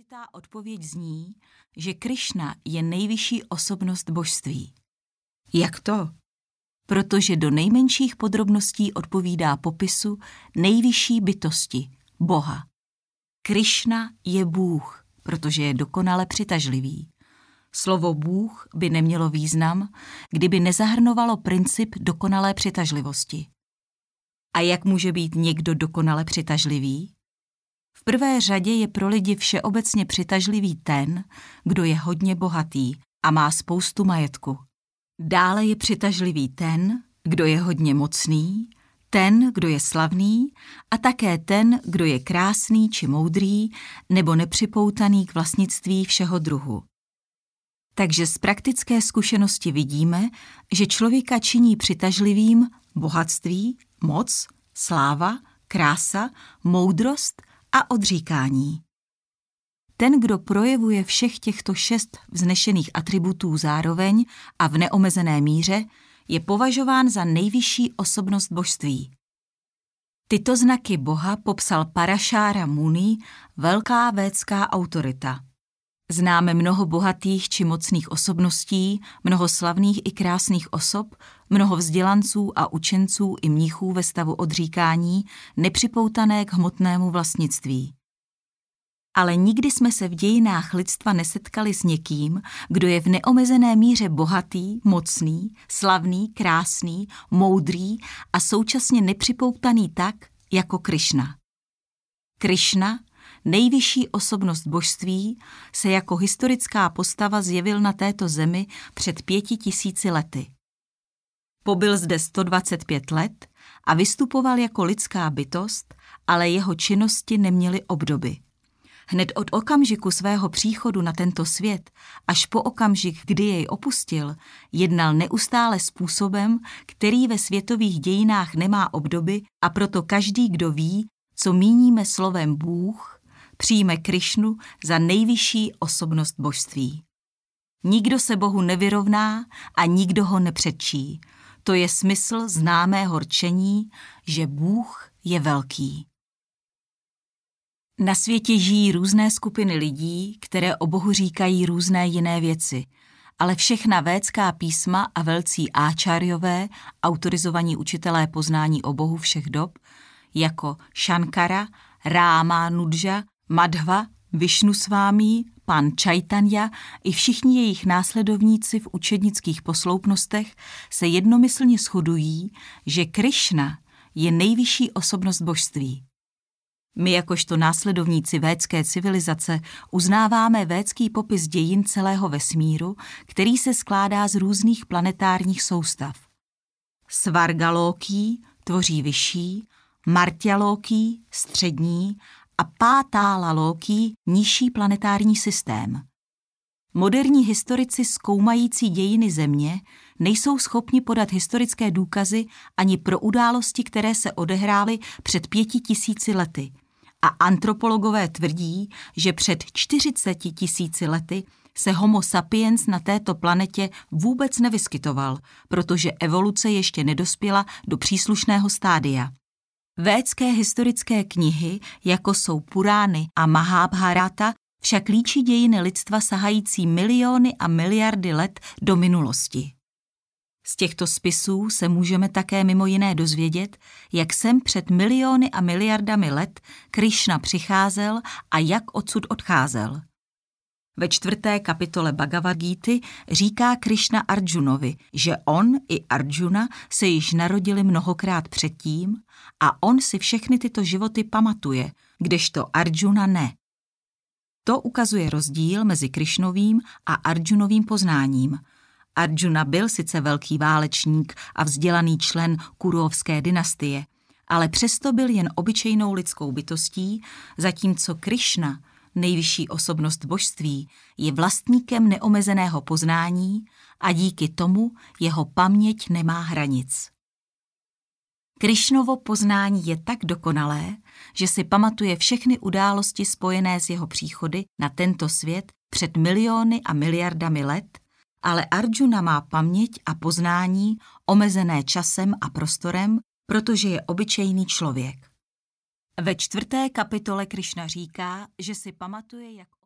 Složitá odpověď zní, že Krišna je nejvyšší osobnost božství. Jak to? Protože do nejmenších podrobností odpovídá popisu nejvyšší bytosti, Boha. Krišna je Bůh, protože je dokonale přitažlivý. Slovo Bůh by nemělo význam, kdyby nezahrnovalo princip dokonalé přitažlivosti. A jak může být někdo dokonale přitažlivý? V prvé řadě je pro lidi všeobecně přitažlivý ten, kdo je hodně bohatý a má spoustu majetku. Dále je přitažlivý ten, kdo je hodně mocný, ten, kdo je slavný a také ten, kdo je krásný či moudrý nebo nepřipoutaný k vlastnictví všeho druhu. Takže z praktické zkušenosti vidíme, že člověka činí přitažlivým bohatství, moc, sláva, krása, moudrost a odříkání. Ten, kdo projevuje všech těchto 6 vznešených atributů zároveň a v neomezené míře, je považován za nejvyšší osobnost božství. Tyto znaky Boha popsal Parashara Muni, velká védská autorita. Známe mnoho bohatých či mocných osobností, mnoho slavných i krásných osob, mnoho vzdělanců a učenců i mnichů ve stavu odříkání, nepřipoutané k hmotnému vlastnictví. Ale nikdy jsme se v dějinách lidstva nesetkali s někým, kdo je v neomezené míře bohatý, mocný, slavný, krásný, moudrý a současně nepřipoutaný tak, jako Krišna. Krišna, nejvyšší osobnost božství, se jako historická postava zjevil na této zemi před 5000 lety. Pobyl zde 125 let a vystupoval jako lidská bytost, ale jeho činnosti neměly obdoby. Hned od okamžiku svého příchodu na tento svět až po okamžik, kdy jej opustil, jednal neustále způsobem, který ve světových dějinách nemá obdoby, a proto každý, kdo ví, co míníme slovem Bůh, přijme Krišnu za nejvyšší osobnost božství. Nikdo se Bohu nevyrovná a nikdo ho nepředčí. To je smysl známého rčení, že Bůh je velký. Na světě žijí různé skupiny lidí, které o Bohu říkají různé jiné věci, ale všechna védská písma a velcí áčáriové, autorizovaní učitelé poznání o Bohu všech dob, jako Shankara, Rámanudža, Madhva, Višnusvámí, pan Chaitanya i všichni jejich následovníci v učednických posloupnostech se jednomyslně shodují, že Krišna je nejvyšší osobnost božství. My jakožto následovníci védské civilizace uznáváme védský popis dějin celého vesmíru, který se skládá z různých planetárních soustav. Svargalókí tvoří vyšší, Martyalókí střední a Pátálalókí nižší planetární systém. Moderní historici zkoumající dějiny Země nejsou schopni podat historické důkazy ani pro události, které se odehrály před 5000 lety. A antropologové tvrdí, že před 40 000 lety se Homo sapiens na této planetě vůbec nevyskytoval, protože evoluce ještě nedospěla do příslušného stádia. Védské historické knihy, jako jsou Purány a Mahábharata, však líčí dějiny lidstva sahající miliony a miliardy let do minulosti. Z těchto spisů se můžeme také mimo jiné dozvědět, jak sem před miliony a miliardami let Krišna přicházel a jak odsud odcházel. Ve 4. kapitole Bhagavad Gíty říká Krišna Arjunovi, že on i Arjuna se již narodili mnohokrát předtím a on si všechny tyto životy pamatuje, kdežto Arjuna ne. To ukazuje rozdíl mezi Krišnovým a Arjunovým poznáním. Arjuna byl sice velký válečník a vzdělaný člen Kurovské dynastie, ale přesto byl jen obyčejnou lidskou bytostí, zatímco Krišna, nejvyšší osobnost božství, je vlastníkem neomezeného poznání a díky tomu jeho paměť nemá hranic. Krišnovo poznání je tak dokonalé, že si pamatuje všechny události spojené s jeho příchody na tento svět před miliony a miliardami let, ale Arjuna má paměť a poznání omezené časem a prostorem, protože je obyčejný člověk. Ve 4. kapitole Krišna říká, že si pamatuje, jak